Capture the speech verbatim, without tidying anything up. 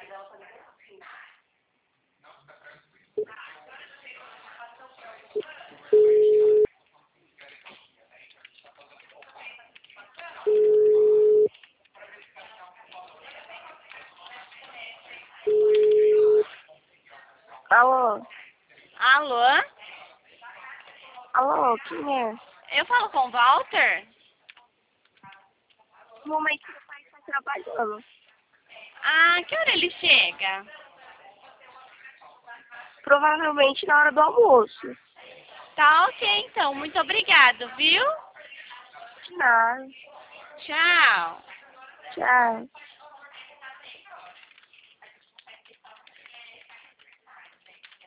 Alô? Alô? Alô, quem é? Eu falo com o Walter? No momento meu pai está trabalhando. Ah, que hora ele chega? Provavelmente na hora do almoço. Tá ok, então. Muito obrigado, viu? De nada. Tchau. Tchau.